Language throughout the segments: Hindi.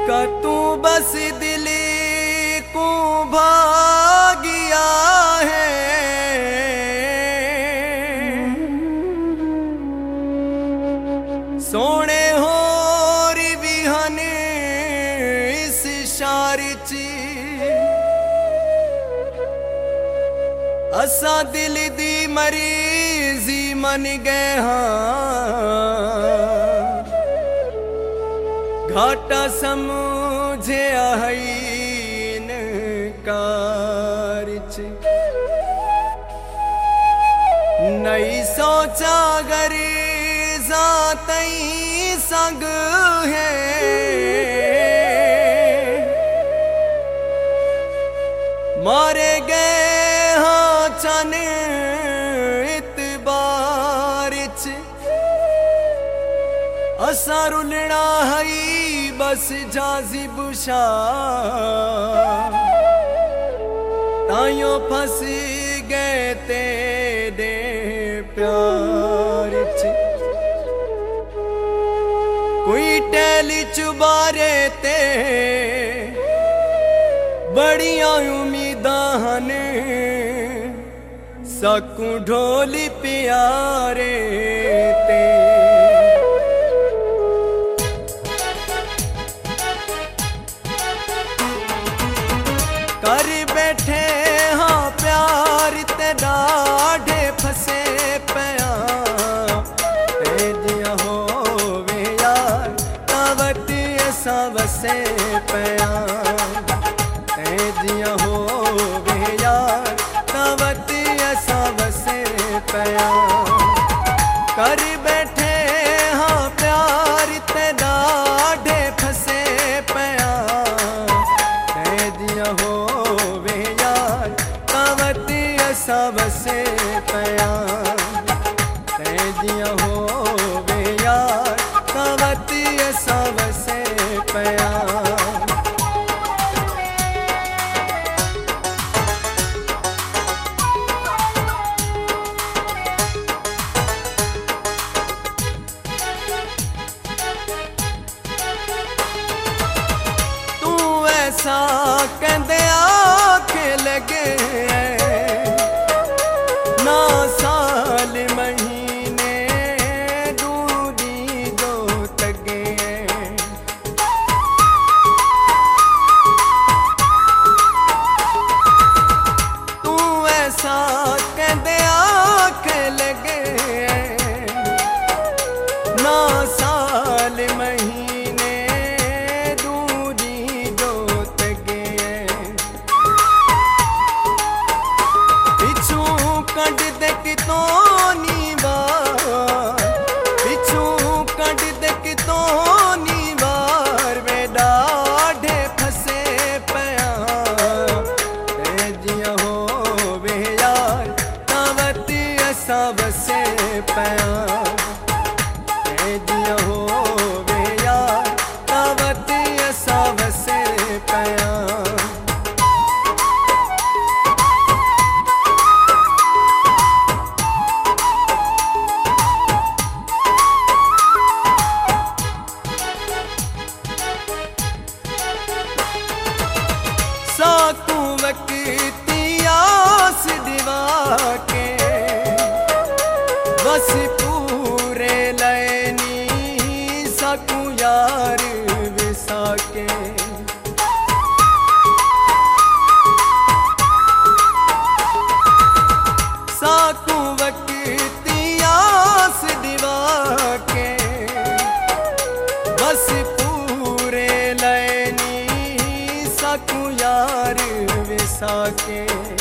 का तू बस दिल को भागिया है। सोने होर भी हन इस शार च असा दिल दी मरीजी मन गए हाँ। घाटा समझे आइन कार च नहीं सोचा गरी जातई संग है। मारे गए हाँ चन इतबार च असा रुलना है बस जाजिबुशा ताइयों फंस गए तेरे प्यार च। कोई टैली चुबारे ते बड़िया उम्मीदां हन सकू ढोली प्यारे ते। कर बैठे हाँ प्यार ते डाढ़े फसे पया तेजिया होवे यार तावत ऐसा वसे पया तेजिया होवे यार तावत ऐसा वसे पया। कर बैठे हाँ प्यार ते डाढ़े फसे पया तेजिया होवे यार तावत ऐसा वसे पया तेजिया होवे यार तावत ऐसा वसे पया। ऐसा कहते आँख लगे ना साल महीने दूरी दो तगे। तू ऐसा कहते आँख लगे ना साल महीने कट दे कितोनी बार पिछू कट दे कितोनी बार वे डाढ़े फसे पया तेजिया होवे यार तावत ऐसा वसे पया तेजिया होवे यार तावत ऐसा वसे पया। साकू वक्ती आस दिवा के बस पूरे लैनी साकू यार विसा के। साकू वक्ती आस दिवा के बस पूरे लैनी साकू यार विसा के।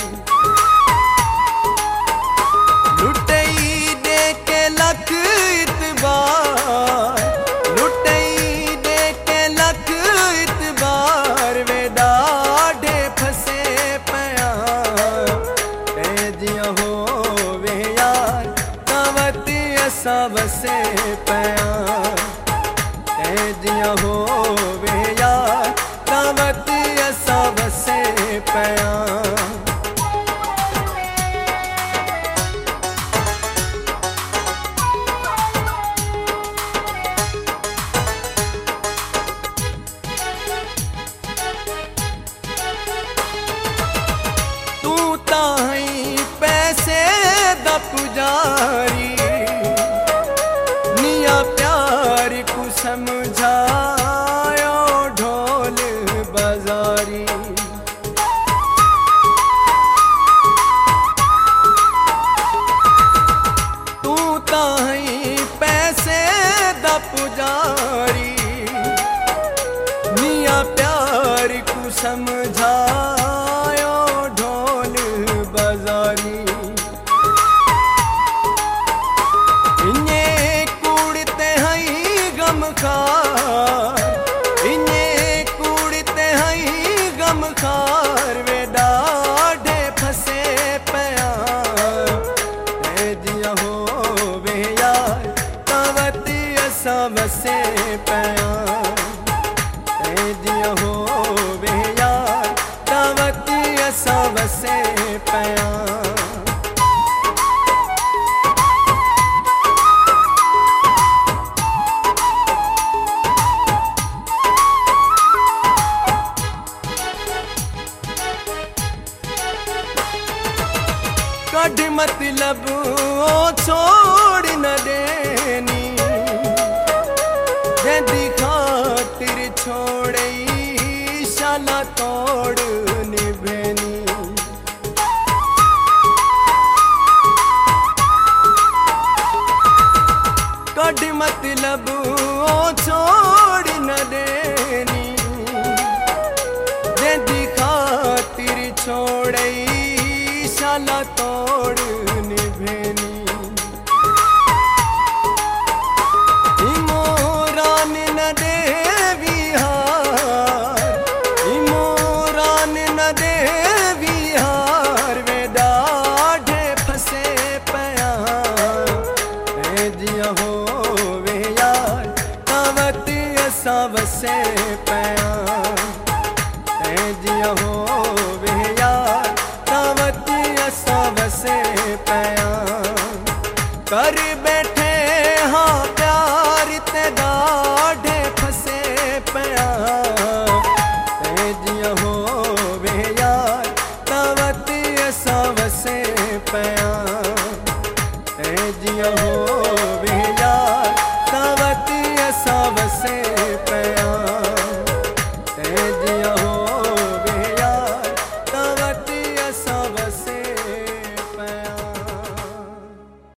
लुटई दे के लख इतबार लुटई दे के लख इतबार वे डाढ़े फसे पया तेजिया होवे यार तावत ऐसा वसे पया तेजिया होवे यार तावत ऐसा वसे पया। पुजारी निया प्यार को समझायो ढोल बाजारी। तू ताही पैसे दा पुजारी निया प्यार को समझायो ढोल बाजारी। इन्हे कूड़ते हई गमखार, इन्हे कूड़ते हई गमखार वे डाढ़े फसे पया जिया हो वे यार तवती असा वसे पया जिया हो वे यार तवती असा वसे पया। कढ़ मतलब ओ छोड़ न देनी जदी खातिर छोड़ई शाला तोड़ निभेनी। कढ़ मतलब ओ छोड़ न देनी जदी खातिर छोड़ई शाला तोड़ निभेनी। इमोरान न देवी हार, इमोरान न देवी हार वे डाढ़े फसे पया जिया हो वे यार तवती असा वसे पया जिया हो वे यार तवती असा वसे पया। कर बैठे हाँ प्यार ते डाढ़े फसे पया जिया हो वे यार तवती असा वसे पया जिया हो वे यार तवती असा वसे पया।